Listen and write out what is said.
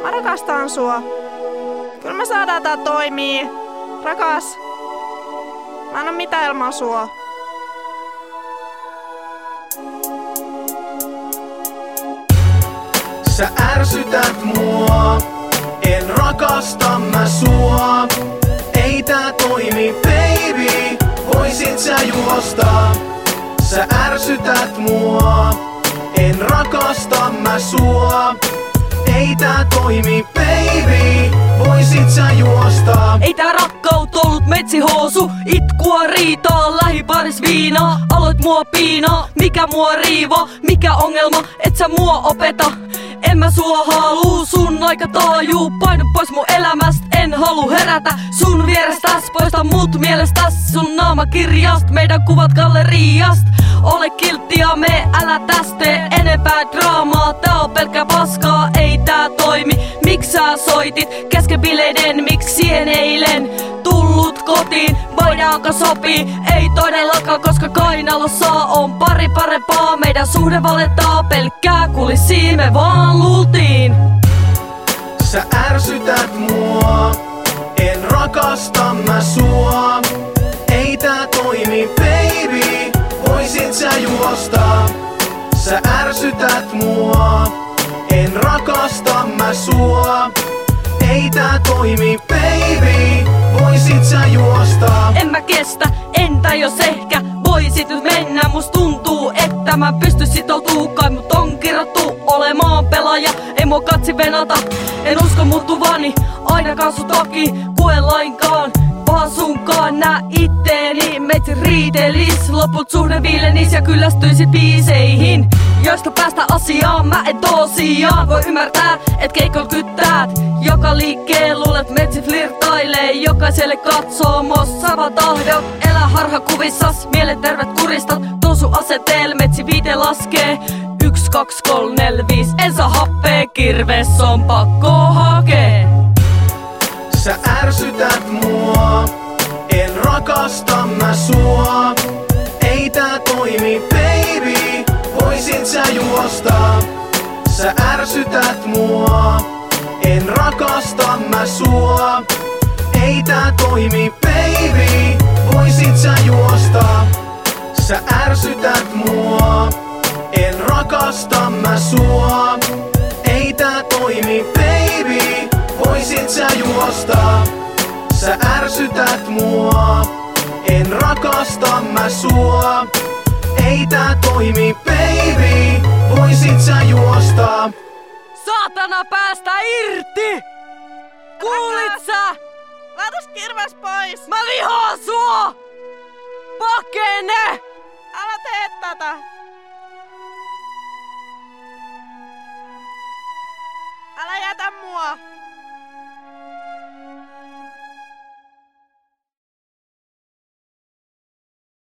Mä rakastan sua. Kyllä me saadaan tää toimii. Rakas. Mä en oo mitään ilman sua. Sä ärsytät mua, en rakasta mä sua. Ei tää toimi, baby, voisit sä juosta. Sä ärsytät mua, en rakasta mä sua. Ei tää toimi, baby, voisit sä juosta. Ei tää rakkaut ollut metsihousu, itkua riitaa, lähibaris viinaa. Aloit mua piinaa, mikä mua riivo, mikä ongelma, et sä mua opeta. En mä sua haluu, sun aika taajuu. Painu pois mun elämästä, en halu herätä sun vierestäs. Poista mut mielestäs, sun naamakirjast, meidän kuvat galleriast. Ole kiltti ja me älä tästä tee enempää draamaa. Tää on pelkkä paskaa, ei tää toimi. Miks sä soitit kesken bileiden, miksi siihen eilen tullut kotiin? Voidaanko sopii? Ei todellakaan, koska kainalossa on pari parempaa. Meidän suhde valettaa pelkkää kulissiin, me vaan luultiin. Sä ärsytät mua, en rakasta mä sua. Ei tää toimi, baby, voisit sä juosta. Sä ärsytät mua, en rakasta mä sua. Ei tää toimi, baby, voisit sä juosta. En mä kestä, entä jos ehkä voisit nyt mennä? Must tuntuu, että mä pysty sitoutuu. Kai mut on kirjattu olemaan pelaaja, ei mua katsi venata. En usko muuttuvani, ainakaan sun taki kue lainkaan. Vaan sunkaan nää itteeni, meitsi riitelis. Loput suhde viilenis ja kyllästyisit biiseihin, joista päästä asiaan. Mä en tosiaan voi ymmärtää, et keikoil kyttäät joka liikkeen. Luulet metsi flirtailee jokaiselle katsomossa. Sä vaan tahdot elää harhakuvissas, mielentervet kuristat. Tuon sun asetel, metsi viite laskee 1, 2, 3, 4, 5. En saa happea, kirves on pakko hakee. Sä ärsytät mua, en rakasta mä sua. Ei tää toimi, baby, voisit sä juosta. Sä ärsytät mua, en rakasta mä sua. Ei tää toimi, baby, voisit sä juosta. Sä ärsytät mua, en rakasta mä sua. Ei tää toimi, baby, voisit sä juosta. Sä ärsytät mua, en rakasta mä sua. Ei tää toimi, baby, voisit sä juosta. Saatana päästä irti! Kuulit sä? Laitas kirves pois! Mä vihaan sua! Pakene! Älä tee tätä! Älä jätä mua!